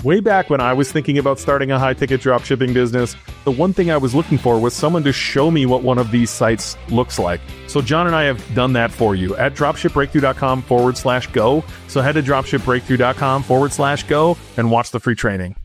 Way back when I was thinking about starting a high-ticket dropshipping business, the one thing I was looking for was someone to show me what one of these sites looks like. So John and I have done that for you at dropshipbreakthrough.com/go. So head to dropshipbreakthrough.com/go and watch the free training.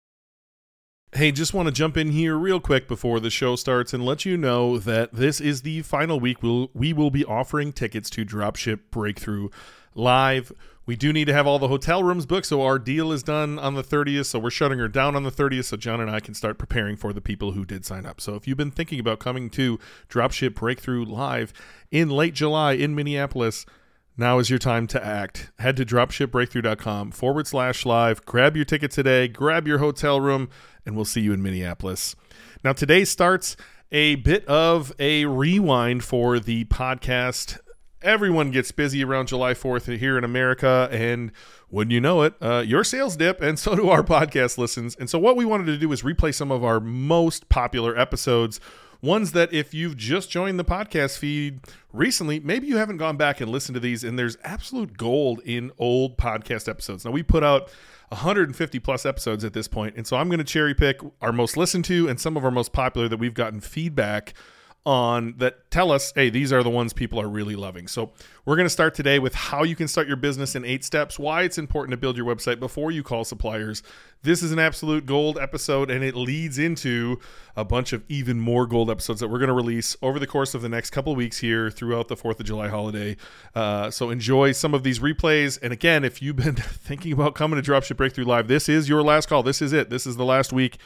Hey, just want to jump in here real quick before the show starts and let you know that this is the final week we will be offering tickets to Dropship Breakthrough Live. We do need to have all the hotel rooms booked, so our deal is done on the 30th, so we're shutting her down on the 30th, so John and I can start preparing for the people who did sign up. So if you've been thinking about coming to Dropship Breakthrough Live in late July in Minneapolis, now is your time to act. Head to dropshipbreakthrough.com/live, grab your ticket today, grab your hotel room, and we'll see you in Minneapolis. Now, today starts a bit of a rewind for the podcast. Everyone gets busy around July 4th here in America, and wouldn't you know it, your sales dip, and so do our podcast listens. And so what we wanted to do is replay some of our most popular episodes, ones that if you've just joined the podcast feed recently, maybe you haven't gone back and listened to these, and there's absolute gold in old podcast episodes. Now, we put out 150 plus episodes at this point, and so I'm going to cherry pick our most listened to and some of our most popular that we've gotten feedback on that tell us, hey, these are the ones people are really loving. So we're going to start today with how you can start your business in 8 steps, why it's important to build your website before you call suppliers. This is an absolute gold episode, and it leads into a bunch of even more gold episodes that we're going to release over the course of the next couple of weeks here throughout the 4th of July holiday. So enjoy some of these replays. And again, if you've been thinking about coming to Dropship Breakthrough Live, this is your last call. This is it. This is the last week.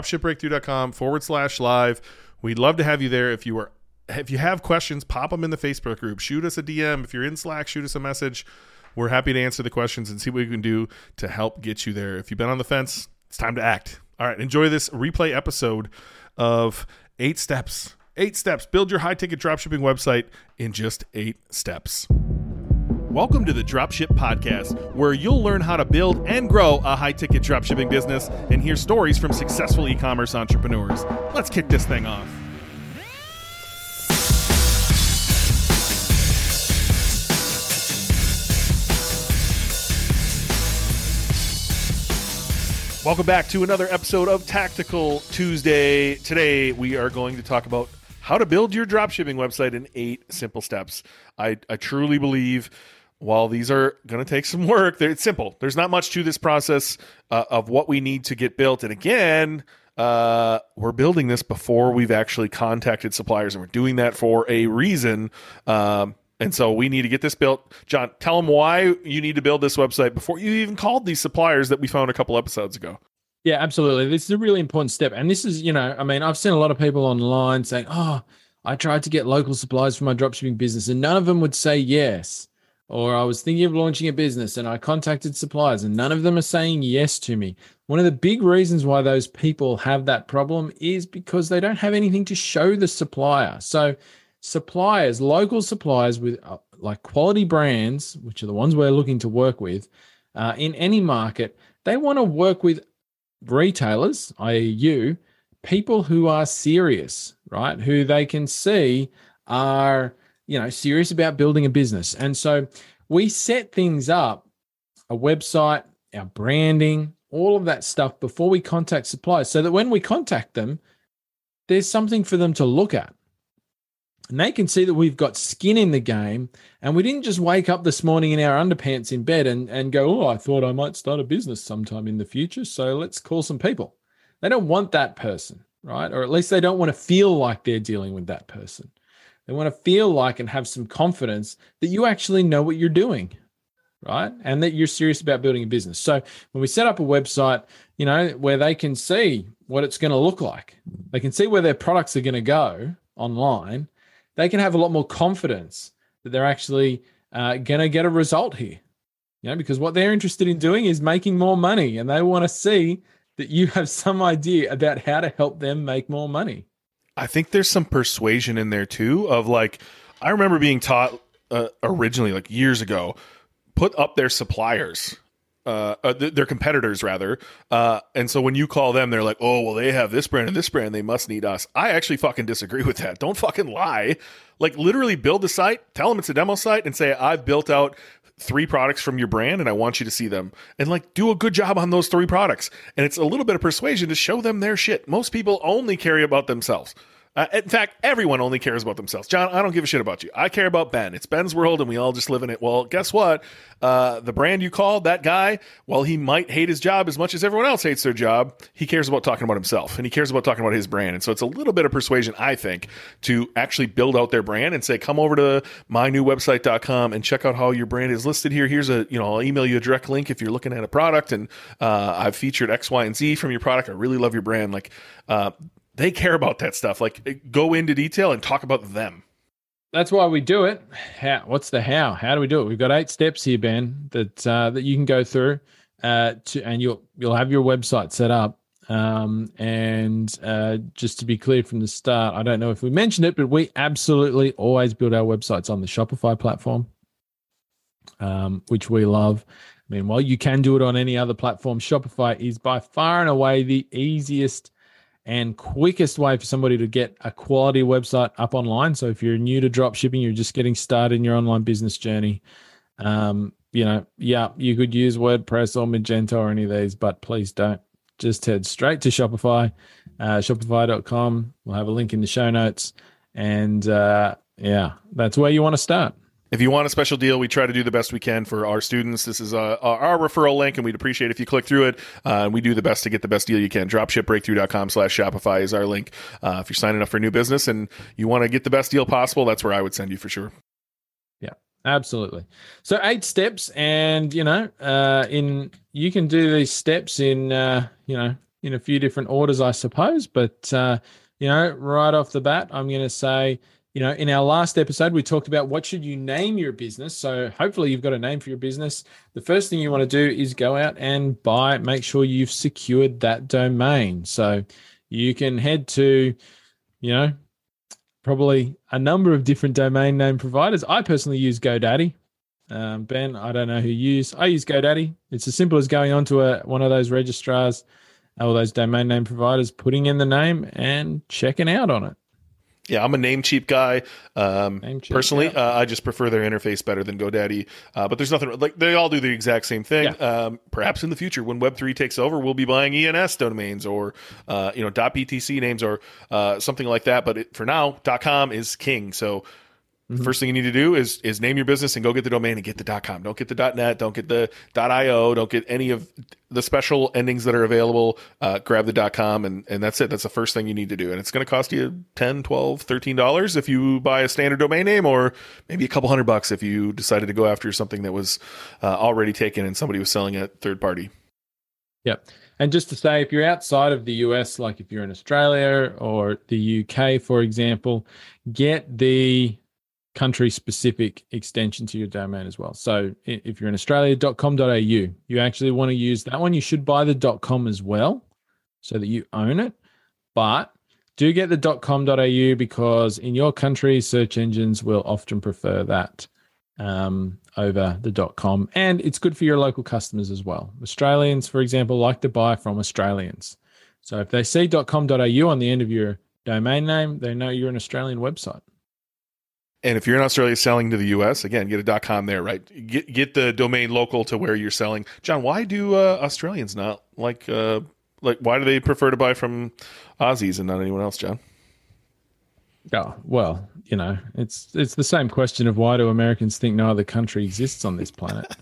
dropshipbreakthrough.com/live. We'd love to have you there. If you have questions, pop them in the Facebook group. Shoot us a DM. If you're in Slack, shoot us a message. We're happy to answer the questions and see what we can do to help get you there. If you've been on the fence, it's time to act. All right, enjoy this replay episode of 8 steps. 8 steps. Build your high-ticket dropshipping website in just 8 steps. Welcome to the Dropship Podcast, where you'll learn how to build and grow a high-ticket dropshipping business and hear stories from successful e-commerce entrepreneurs. Let's kick this thing off. Welcome back to another episode of Tactical Tuesday. Today, we are going to talk about how to build your dropshipping website in 8 simple steps. I truly believe, while these are going to take some work, it's simple. There's not much to this process of what we need to get built. And again, we're building this before we've actually contacted suppliers, and we're doing that for a reason. And so we need to get this built. John, tell them why you need to build this website before you even called these suppliers that we found a couple episodes ago. Yeah, absolutely. This is a really important step. And this is, I've seen a lot of people online saying, I tried to get local suppliers for my dropshipping business and none of them would say yes. Or I was thinking of launching a business and I contacted suppliers and none of them are saying yes to me. One of the big reasons why those people have that problem is because they don't have anything to show the supplier. So suppliers, local suppliers with like quality brands, which are the ones we're looking to work with in any market, they want to work with retailers, i.e. you, people who are serious, right? Who they can see are serious about building a business. And so we set things up, a website, our branding, all of that stuff before we contact suppliers so that when we contact them, there's something for them to look at. And they can see that we've got skin in the game and we didn't just wake up this morning in our underpants in bed and go, I thought I might start a business sometime in the future, so let's call some people. They don't want that person, right? Or at least they don't want to feel like they're dealing with that person. They want to feel like and have some confidence that you actually know what you're doing, right? And that you're serious about building a business. So when we set up a website, where they can see what it's going to look like, they can see where their products are going to go online, they can have a lot more confidence that they're actually going to get a result here, because what they're interested in doing is making more money and they want to see that you have some idea about how to help them make more money. I think there's some persuasion in there too of like, I remember being taught originally like years ago, put up their suppliers, their competitors rather. And so when you call them, they're like, oh, well, they have this brand and this brand. They must need us. I actually fucking disagree with that. Don't fucking lie. Like literally build the site, tell them it's a demo site and say, I've built out 3 products from your brand and I want you to see them, and like do a good job on those 3 products. And it's a little bit of persuasion to show them their shit. Most people only care about themselves. In fact, everyone only cares about themselves. John, I don't give a shit about you. I care about Ben. It's Ben's world, and we all just live in it. Well, guess what? The brand you called, that guy, while he might hate his job as much as everyone else hates their job, he cares about talking about himself, and he cares about talking about his brand. And so it's a little bit of persuasion, I think, to actually build out their brand and say, come over to mynewwebsite.com and check out how your brand is listed here. Here's I'll email you a direct link if you're looking at a product, and I've featured X, Y, and Z from your product. I really love your brand. They care about that stuff. Like, go into detail and talk about them. That's why we do it. What's the how? How do we do it? We've got 8 steps here, Ben, that you can go through, and you'll have your website set up. And just to be clear from the start, I don't know if we mentioned it, but we absolutely always build our websites on the Shopify platform, which we love. I mean, while you can do it on any other platform, Shopify is by far and away the easiest and quickest way for somebody to get a quality website up online. So if you're new to drop shipping, you're just getting started in your online business journey, you could use WordPress or Magento or any of these, but please don't. Just head straight to Shopify, shopify.com. We'll have a link in the show notes. And that's where you want to start. If you want a special deal, we try to do the best we can for our students. This is our referral link, and we'd appreciate if you click through it. We do the best to get the best deal you can. Dropshipbreakthrough.com/Shopify is our link. If you're signing up for a new business and you want to get the best deal possible, that's where I would send you for sure. Yeah, absolutely. So 8 steps, and you can do these steps in a few different orders, I suppose. But right off the bat, I'm going to say, in our last episode, we talked about what should you name your business. So hopefully you've got a name for your business. The first thing you want to do is go out and make sure you've secured that domain. So you can head to, probably a number of different domain name providers. I personally use GoDaddy. Ben, I don't know who you use. I use GoDaddy. It's as simple as going onto one of those registrars, all those domain name providers, putting in the name and checking out on it. Yeah, I'm a Namecheap guy. Personally, yeah. I just prefer their interface better than GoDaddy. But there's nothing like they all do the exact same thing. Yeah. Perhaps in the future, when Web3 takes over, we'll be buying ENS domains or .btc names or something like that. But for now, .com is king. So first thing you need to do is name your business and go get the domain and get the .com. Don't get the .net. Don't get the .io. Don't get any of the special endings that are available. Grab the .com and that's it. That's the first thing you need to do. And it's going to cost you $10, $12, $13 if you buy a standard domain name, or maybe a couple $100 if you decided to go after something that was already taken and somebody was selling it third party. Yep. And just to say, if you're outside of the US, like if you're in Australia or the UK, for example, get the country-specific extension to your domain as well. So if you're in Australia, .com.au, you actually want to use that one. You should buy the .com as well so that you own it. But do get the .com.au because in your country, search engines will often prefer that over the .com. And it's good for your local customers as well. Australians, for example, like to buy from Australians. So if they see .com.au on the end of your domain name, they know you're an Australian website. And if you're in Australia selling to the US, again, get a .com there, right? Get the domain local to where you're selling. John, why do Australians not like why do they prefer to buy from Aussies and not anyone else, John? Oh, well, it's the same question of why do Americans think no other country exists on this planet?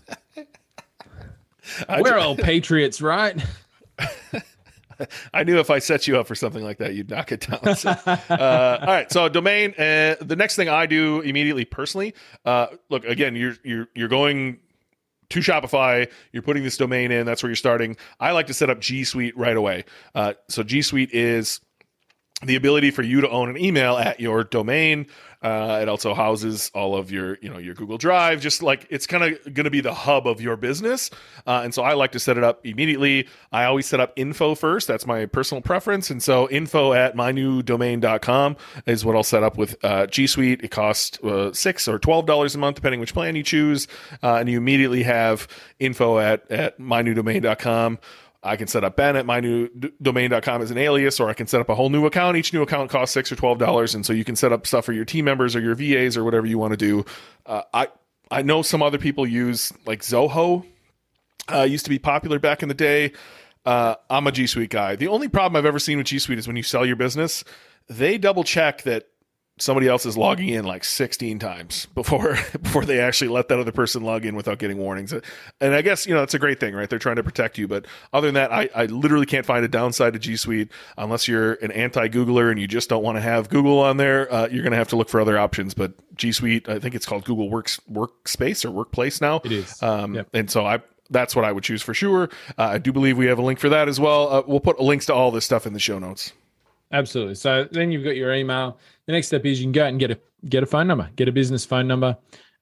We're all patriots, right? I knew if I set you up for something like that, you'd knock it down. So, all right. So domain. The next thing I do immediately, personally, look again. You're going to Shopify. You're putting this domain in. That's where you're starting. I like to set up G Suite right away. So G Suite is the ability for you to own an email at your domain. It also houses all of your Google Drive, just like it's kind of going to be the hub of your business. And so I like to set it up immediately. I always set up info first. That's my personal preference. And so info at mynewdomain.com is what I'll set up with G Suite. It costs $6 or $12 a month, depending which plan you choose. And you immediately have info at mynewdomain.com. I can set up Ben at mynewdomain.com as an alias, or I can set up a whole new account. Each new account costs $6 or $12, and so you can set up stuff for your team members or your VAs or whatever you want to do. I know some other people use like Zoho. Used to be popular back in the day. I'm a G Suite guy. The only problem I've ever seen with G Suite is when you sell your business, they double check that somebody else is logging in like 16 times before they actually let that other person log in without getting warnings. And I guess, it's a great thing, right? They're trying to protect you. But other than that, I literally can't find a downside to G Suite unless you're an anti-Googler and you just don't want to have Google on there. You're going to have to look for other options. But G Suite, I think it's called Google Workspace or Workplace now. It is. Yep. And so that's what I would choose for sure. I do believe we have a link for that as well. We'll put links to all this stuff in the show notes. Absolutely. So then you've got your email. The next step is you can go out and get a phone number, get a business phone number.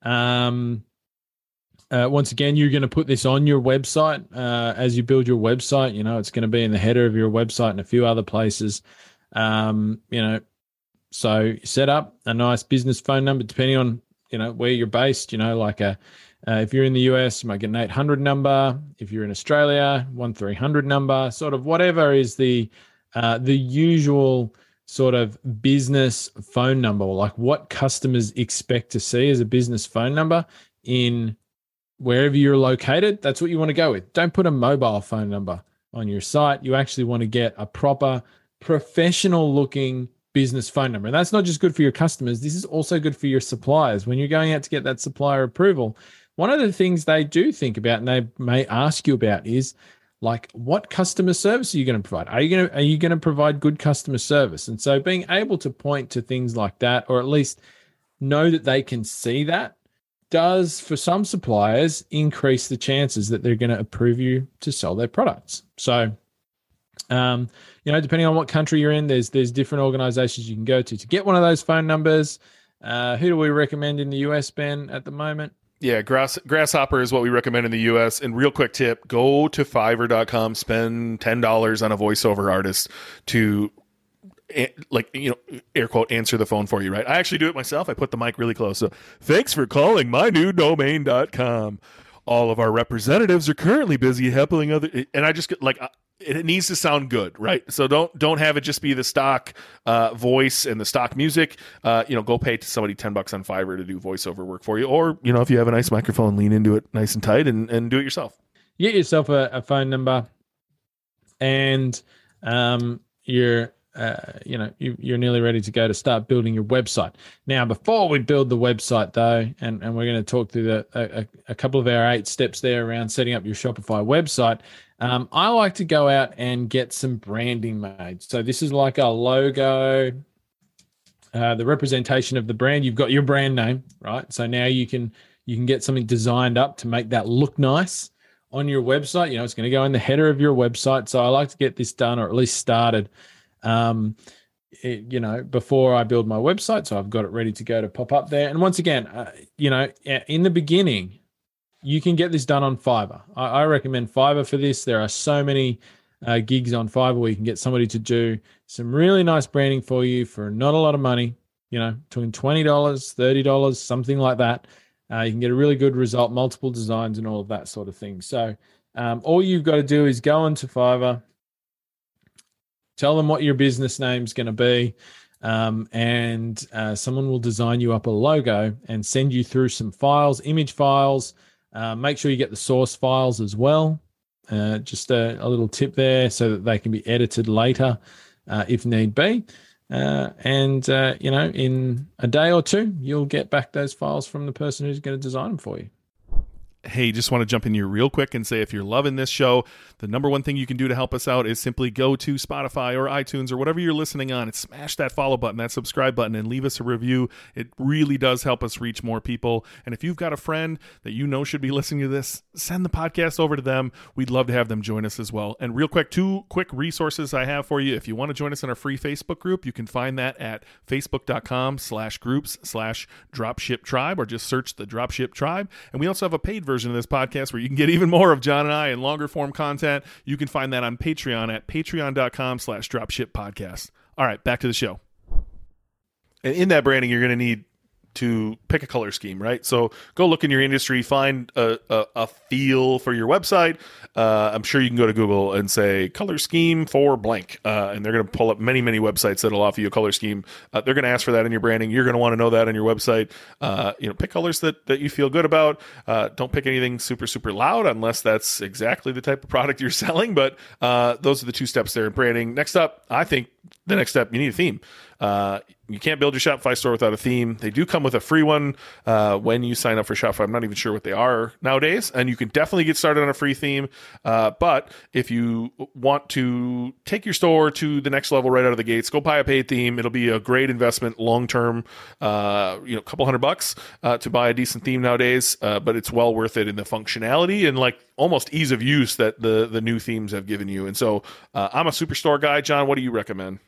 Once again, you're going to put this on your website as you build your website. It's going to be in the header of your website and a few other places. So set up a nice business phone number depending on where you're based. If you're in the US, you might get an 800 number. If you're in Australia, 1300 number. Sort of whatever is the usual sort of business phone number, like what customers expect to see as a business phone number in wherever you're located. That's what you want to go with. Don't put a mobile phone number on your site. You actually want to get a proper professional looking business phone number. And that's not just good for your customers. This is also good for your suppliers. When you're going out to get that supplier approval, one of the things they do think about and they may ask you about is like, what customer service are you going to provide? Are you going to provide good customer service? And so being able to point to things like that, or at least know that they can see that, does for some suppliers increase the chances that they're going to approve you to sell their products. So, depending on what country you're in, there's different organizations you can go to get one of those phone numbers. Who do we recommend in the US, Ben, at the moment? Yeah, Grasshopper is what we recommend in the U.S. And real quick tip, go to Fiverr.com, spend $10 on a voiceover artist to, air quote, answer the phone for you, right? I actually do it myself. I put the mic really close. So, thanks for calling mynewdomain.com. All of our representatives are currently busy helping other, and I just get it needs to sound good, right? So don't have it just be the stock voice and the stock music. Go pay to somebody $10 on Fiverr to do voiceover work for you, or if you have a nice microphone, lean into it nice and tight and do it yourself. Get yourself a phone number, and you're nearly ready to go to start building your website. Now, before we build the website, though, and we're going to talk through a couple of our 8 steps there around setting up your Shopify website, I like to go out and get some branding made. So this is like a logo, the representation of the brand. You've got your brand name, right? So now you can get something designed up to make that look nice on your website. It's going to go in the header of your website. So I like to get this done, or at least started, before I build my website. So I've got it ready to go to pop up there. And once again, in the beginning, you can get this done on Fiverr. I recommend Fiverr for this. There are so many gigs on Fiverr where you can get somebody to do some really nice branding for you for not a lot of money, between $20, $30, something like that. You can get a really good result, multiple designs and all of that sort of thing. So all you've got to do is go onto Fiverr, tell them what your business name's going to be, and someone will design you up a logo and send you through some files, image files. Make sure you get the source files as well. Just a little tip there so that they can be edited later if need be. In a day or two, you'll get back those files from the person who's going to design them for you. Hey, just want to jump in here real quick and say if you're loving this show, the number one thing you can do to help us out is simply go to Spotify or iTunes or whatever you're listening on and smash that follow button, that subscribe button, and leave us a review. It really does help us reach more people. And if you've got a friend that should be listening to this, send the podcast over to them. We'd love to have them join us as well. And real quick, 2 quick resources I have for you. If you want to join us in our free Facebook group, you can find that at facebook.com/groups/dropship tribe, or just search the Dropship Tribe. And we also have a paid version of this podcast where you can get even more of John and I and longer form content. You can find that on Patreon at patreon.com/dropshippodcast. All right, back to the show. And in that branding, you're going to need to pick a color scheme, right? So go look in your industry, find a feel for your website. I'm sure you can go to Google and say color scheme for blank, and they're going to pull up many websites that'll offer you a color scheme. They're going to ask for that in your branding. You're going to want to know that on your website. Pick colors that you feel good about. Don't pick anything super loud unless that's exactly the type of product you're selling. But those are the 2 steps there in branding. Next up, I think the next step, you need a theme. You can't build your Shopify store without a theme. They do come with a free one when you sign up for Shopify. I'm not even sure what they are nowadays, and you can definitely get started on a free theme. But if you want to take your store to the next level right out of the gates, go buy a paid theme. It'll be a great investment long-term, a couple $100 to buy a decent theme nowadays, but it's well worth it in the functionality and like almost ease of use that the new themes have given you. And so I'm a Superstore guy. John, what do you recommend?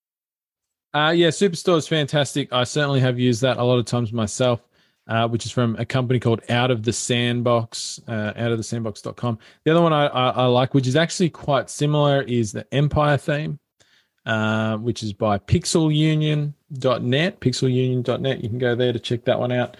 Superstore is fantastic. I certainly have used that a lot of times myself, which is from a company called Out of the Sandbox, outofthesandbox.com. The other one I like, which is actually quite similar, is the Empire theme, which is by pixelunion.net. Pixelunion.net. You can go there to check that one out.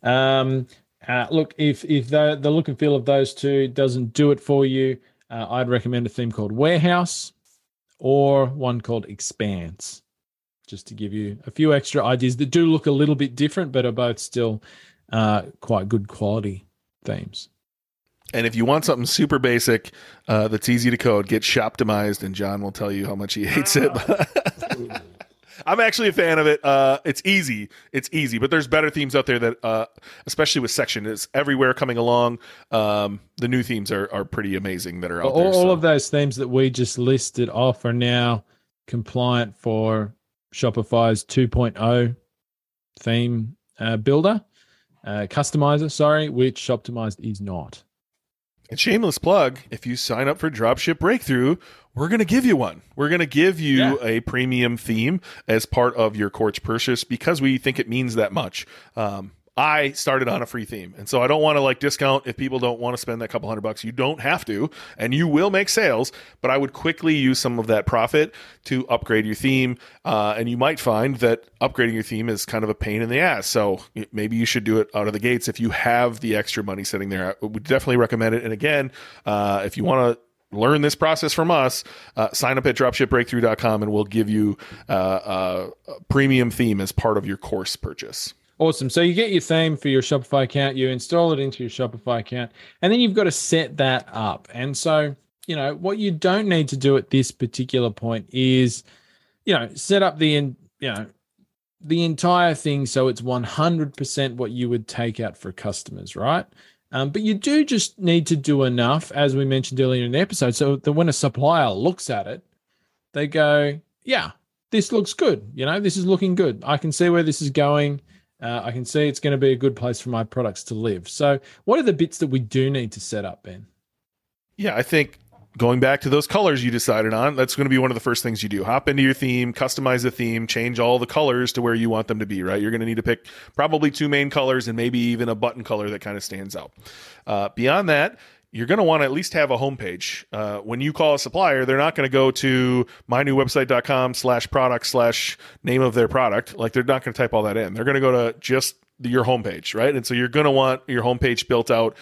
Look, if the look and feel of those two doesn't do it for you, I'd recommend a theme called Warehouse or one called Expanse, just to give you a few extra ideas that do look a little bit different, but are both still quite good quality themes. And if you want something super basic that's easy to code, get Shoptimized, and John will tell you how much he hates it. I'm actually a fan of it. It's easy, but there's better themes out there that, especially with Section, is everywhere coming along. The new themes are pretty amazing that are out there. All of those themes that we just listed off are now compliant for Shopify's 2.0 theme builder, customizer, which Shoptimized is not. And shameless plug, if you sign up for Dropship Breakthrough, we're going to give you one. We're going to give you a premium theme as part of your course purchase because we think it means that much. I started on a free theme, and so I don't want to discount if people don't want to spend that couple $100. You don't have to, and you will make sales, but I would quickly use some of that profit to upgrade your theme, and you might find that upgrading your theme is kind of a pain in the ass, so maybe you should do it out of the gates if you have the extra money sitting there. I would definitely recommend it, and again, if you want to learn this process from us, sign up at dropshipbreakthrough.com, and we'll give you a premium theme as part of your course purchase. Awesome. So you get your theme for your Shopify account, you install it into your Shopify account, and then you've got to set that up. And so, what you don't need to do at this particular point is, set up the entire thing so it's 100% what you would take out for customers, right? But you do just need to do enough, as we mentioned earlier in the episode, so that when a supplier looks at it, they go, yeah, this looks good. This is looking good. I can see where this is going. I can see it's going to be a good place for my products to live. So what are the bits that we do need to set up, Ben? Yeah, I think going back to those colors you decided on, that's going to be one of the first things you do. Hop into your theme, customize the theme, change all the colors to where you want them to be, right? You're going to need to pick probably 2 main colors and maybe even a button color that kind of stands out. Beyond that, you're going to want to at least have a homepage. When you call a supplier, they're not going to go to mynewwebsite.com/product/name of their product. They're not going to type all that in. They're going to go to just your homepage, right? And so you're going to want your homepage built out.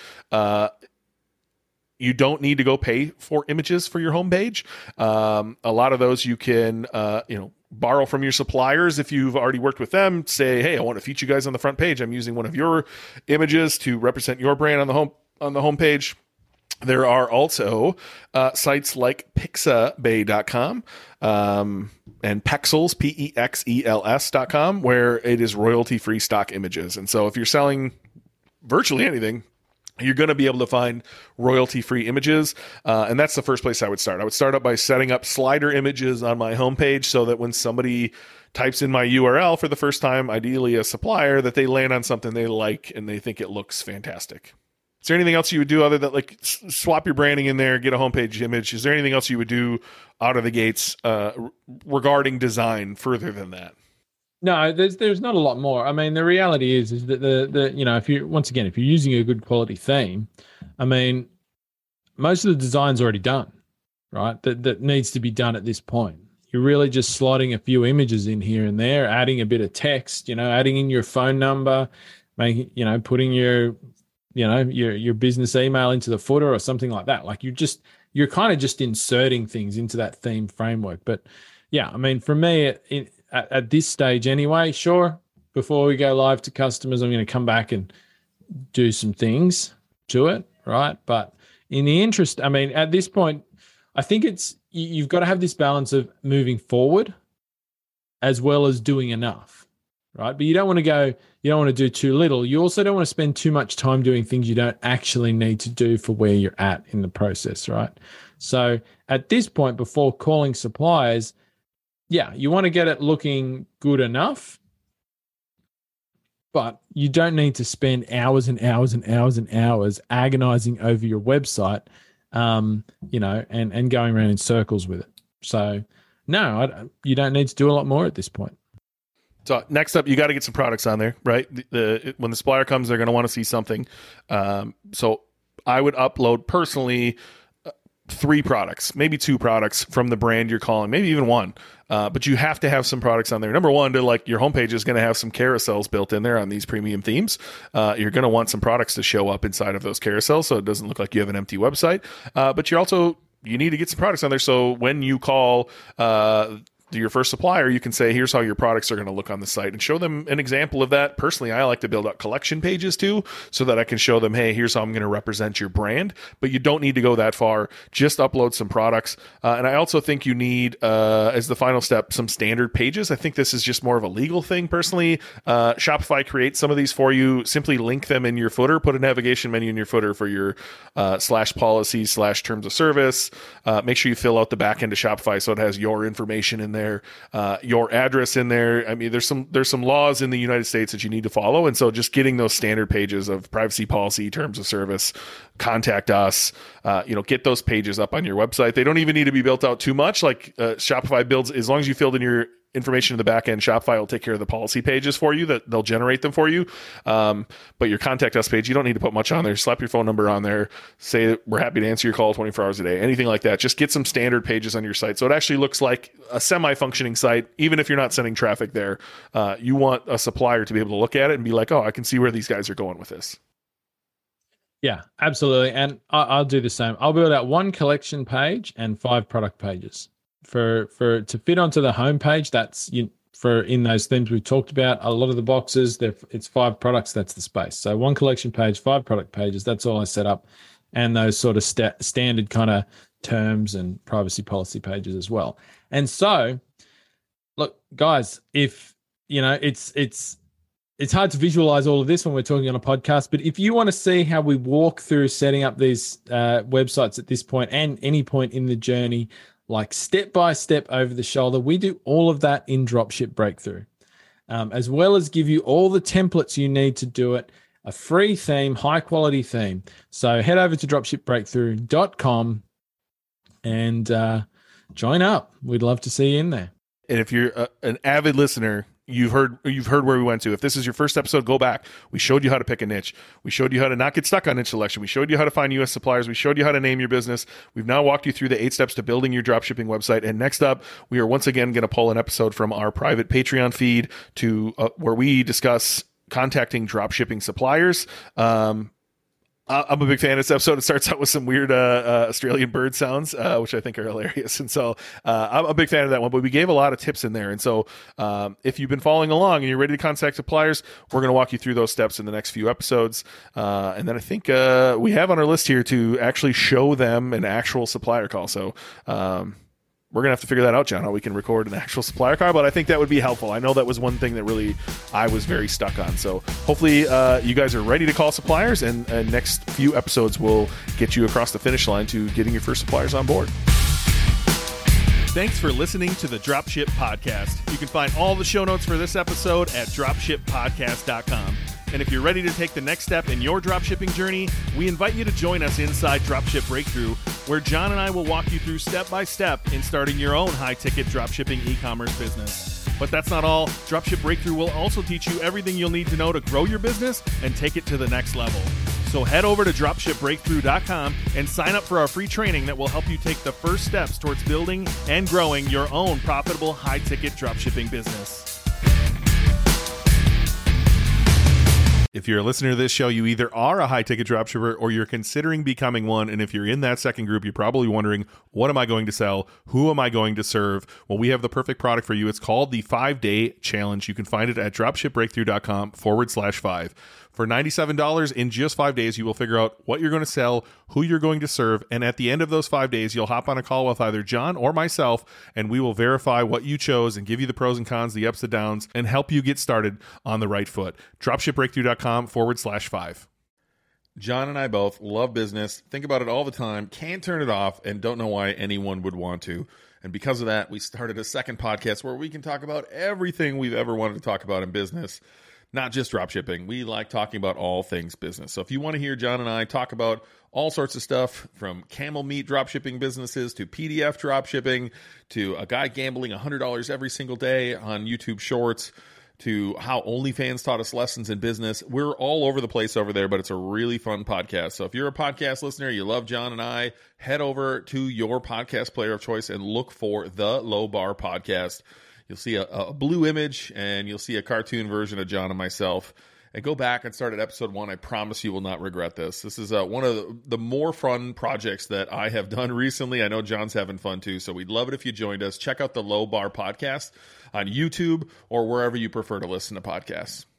You don't need to go pay for images for your homepage. A lot of those you can, borrow from your suppliers if you've already worked with them. Say, hey, I want to feature you guys on the front page. I'm using one of your images to represent your brand on the homepage. There are also sites like Pixabay.com and Pexels, Pexels.com, where it is royalty-free stock images. And so if you're selling virtually anything, you're going to be able to find royalty-free images. And that's the first place I would start. I would start up by setting up slider images on my homepage so that when somebody types in my URL for the first time, ideally a supplier, that they land on something they like and they think it looks fantastic. Is there anything else you would do other than swap your branding in there, get a homepage image? Is there anything else you would do out of the gates regarding design further than that? No, there's not a lot more. I mean, the reality is that if you're using a good quality theme, I mean, most of the design's already done, right? That needs to be done at this point. you're really just slotting a few images in here and there, adding a bit of text, adding in your phone number, making, putting your business email into the footer or something like that. Like you're kind of just inserting things into that theme framework. But yeah, I mean, for me at this stage anyway, sure, before we go live to customers, I'm going to come back and do some things to it, right? But in the interest, I mean, at this point, I think you've got to have this balance of moving forward as well as doing enough, right? But you don't want to do too little. You also don't want to spend too much time doing things you don't actually need to do for where you're at in the process, right? So at this point, before calling suppliers, yeah, you want to get it looking good enough, but you don't need to spend hours and hours and hours and hours agonizing over your website, and going around in circles with it. So no, you don't need to do a lot more at this point. So next up, you got to get some products on there, right? When the supplier comes, they're going to want to see something. So I would upload personally 3 products, maybe 2 products from the brand you're calling, maybe even 1. But you have to have some products on there. Number one, your homepage is going to have some carousels built in there on these premium themes. You're going to want some products to show up inside of those carousels so it doesn't look like you have an empty website. But you need to get some products on there. So when you call your first supplier, you can say, here's how your products are going to look on the site, and show them an example of that. Personally, I like to build out collection pages too, so that I can show them, hey, here's how I'm going to represent your brand. But you don't need to go that far. Just upload some products. And I also think you need, as the final step, some standard pages. I think this is just more of a legal thing. Personally, Shopify creates some of these for you. Simply link them in your footer, put a navigation menu in your footer for your /policies/terms of service. Make sure you fill out the back end of Shopify so it has your information in there. Your address in there. I mean, there's some laws in the United States that you need to follow, and so just getting those standard pages of privacy policy, terms of service, contact us, get those pages up on your website. They don't even need to be built out too much. Like Shopify builds, as long as you filled in your information in the back end, Shopify will take care of the policy pages for you, that they'll generate them for you. But your contact us page, you don't need to put much on there. Slap your phone number on there, say that we're happy to answer your call 24 hours a day, anything like that. Just get some standard pages on your site so it actually looks like a semi-functioning site, even if you're not sending traffic there. You want a supplier to be able to look at it and be like, oh, I can see where these guys are going with this. Yeah, absolutely. And I'll do the same. I'll build out 1 collection page and 5 product pages. For to fit onto the homepage, that's for in those themes we've talked about. A lot of the boxes, it's 5 products. That's the space. So 1 collection page, 5 product pages. That's all I set up, and those sort of standard kind of terms and privacy policy pages as well. And so, look, guys, if it's hard to visualize all of this when we're talking on a podcast, but if you want to see how we walk through setting up these websites at this point and any point in the journey, like step by step over the shoulder, we do all of that in Dropship Breakthrough, as well as give you all the templates you need to do it, a free theme, high quality theme. So head over to dropshipbreakthrough.com and join up. We'd love to see you in there. And if you're an avid listener, you've heard where we went to. If this is your first episode, go back. We showed you how to pick a niche. We showed you how to not get stuck on niche selection. We showed you how to find U.S. suppliers. We showed you how to name your business. We've now walked you through the 8 steps to building your dropshipping website. And next up, we are once again going to pull an episode from our private Patreon feed to where we discuss contacting dropshipping suppliers. I'm a big fan of this episode. It starts out with some weird Australian bird sounds, which I think are hilarious. And so I'm a big fan of that one, but we gave a lot of tips in there. And so if you've been following along and you're ready to contact suppliers, we're going to walk you through those steps in the next few episodes. And then I think we have on our list here to actually show them an actual supplier call. So we're going to have to figure that out, John, how we can record an actual supplier call, but I think that would be helpful. I know that was one thing that really I was very stuck on. So hopefully you guys are ready to call suppliers, and next few episodes will get you across the finish line to getting your first suppliers on board. Thanks for listening to the Dropship Podcast. You can find all the show notes for this episode at dropshippodcast.com. And if you're ready to take the next step in your dropshipping journey, we invite you to join us inside Dropship Breakthrough, where John and I will walk you through step by step in starting your own high-ticket dropshipping e-commerce business. But that's not all. Dropship Breakthrough will also teach you everything you'll need to know to grow your business and take it to the next level. So head over to dropshipbreakthrough.com and sign up for our free training that will help you take the first steps towards building and growing your own profitable high-ticket dropshipping business. If you're a listener to this show, you either are a high-ticket dropshipper or you're considering becoming one. And if you're in that second group, you're probably wondering, what am I going to sell? Who am I going to serve? Well, we have the perfect product for you. It's called the 5-Day Challenge. You can find it at dropshipbreakthrough.com/5. For $97 in just 5 days, you will figure out what you're going to sell, who you're going to serve, and at the end of those 5 days, you'll hop on a call with either John or myself, and we will verify what you chose and give you the pros and cons, the ups and downs, and help you get started on the right foot. Dropshipbreakthrough.com/5. John and I both love business, think about it all the time, can't turn it off, and don't know why anyone would want to. And because of that, we started a second podcast where we can talk about everything we've ever wanted to talk about in business. Not just dropshipping. We like talking about all things business. So if you want to hear John and I talk about all sorts of stuff, from camel meat dropshipping businesses to PDF dropshipping to a guy gambling $100 every single day on YouTube Shorts to how OnlyFans taught us lessons in business, we're all over the place over there, but it's a really fun podcast. So if you're a podcast listener, you love John and I, head over to your podcast player of choice and look for the Low Bar Podcast. You'll see a blue image, and you'll see a cartoon version of John and myself. And go back and start at episode 1. I promise you will not regret this. This is one of the more fun projects that I have done recently. I know John's having fun too, so we'd love it if you joined us. Check out the Low Bar Podcast on YouTube or wherever you prefer to listen to podcasts.